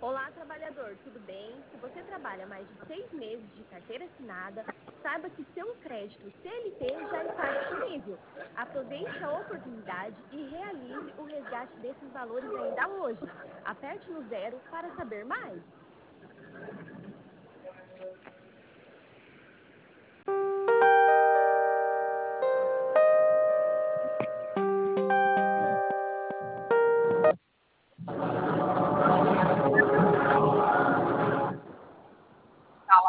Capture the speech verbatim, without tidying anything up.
Olá, trabalhador, tudo bem? Se você trabalha mais de seis meses de carteira assinada, saiba que seu crédito C L T já está disponível. Aproveite a oportunidade e realize o resgate desses valores ainda hoje. Aperte no zero para saber mais.